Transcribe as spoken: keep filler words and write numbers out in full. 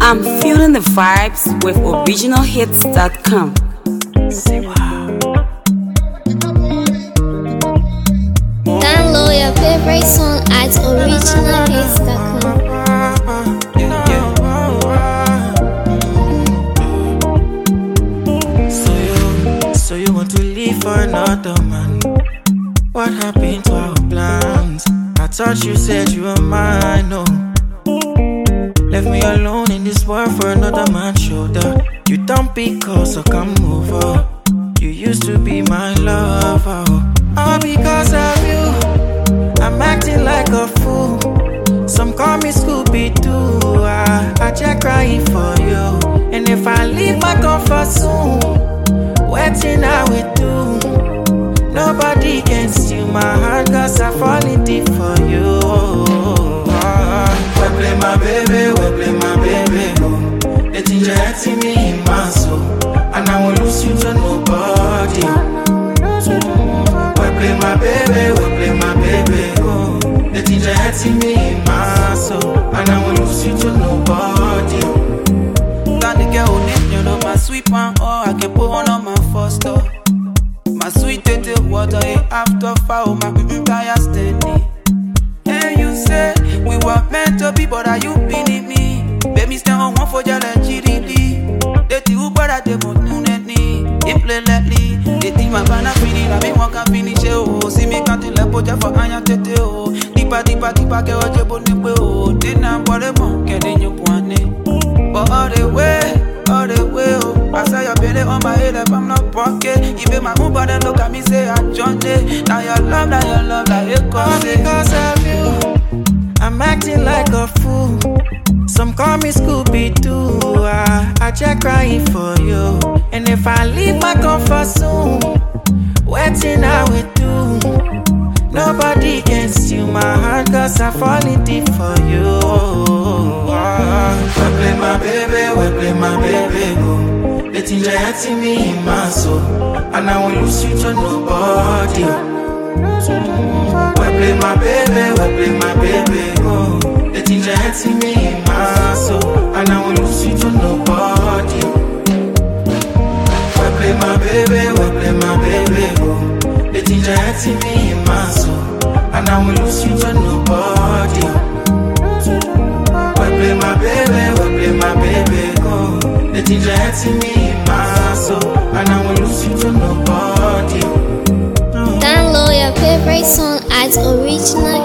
I'm feeling the vibes with original hits dot com. Download your favorite song at original hits dot com. So you, so you want to leave for another man? What happened to our plans? I thought you said you were mine, no. Left me alone in this world for another man's shoulder. You don't pick us, so come over. You used to be my lover. All because of you, I'm acting like a fool. Some call me Scooby-Doo. I, I just crying for you. And if I leave my comfort soon, waiting I will do. Nobody can steal my heart, cause I fall in deep for you. We play my baby, we play my baby, oh. The things you're hurting me in my soul, and I won't lose you to nobody. We play my baby, we play my baby, oh. The things you're hurting me in my soul, and I won't lose you to nobody. Got the girl who name you know my sweet one, oh, I can put on on my first door. My sweet tete water, eh, after foul, my baby tire steady. And you say we were meant to be, but are you beating me? Baby, stay on one for your G D D. They do better, they won't do any. They play lately. They think my banana finish, I mean, one can finish it. Oh, see me can't let go for Anya Tete. Oh, deeper, deeper, deeper, get what you're born with. Oh, didn't have what they want, getting your point. But all the way, all the way, oh, I saw your belly on my head, if I'm not pocket. Even my own body look at me, say, I joined it. Now your love, now your love, like it all because of you, I'm acting like a fool. Some call me Scooby-Doo. I, I just crying for you. And if I leave my comfort soon, waiting I will do. Nobody can steal my heart, cause I fall in deep for you. We play my baby, we play my baby, oh. The things you're hurting me in my soul, and I won't lose you to nobody. We play my baby, we play my baby, oh. The things you're hurting me in my soul, and I won't lose you to nobody. We play my baby, we play my baby, oh. The things you're hurting me in my soul, and I won't lose you to nobody. We play my baby, we play my baby, oh. The things you're hurting me in my soul, and I won't lose you to nobody. Download your favorite song at original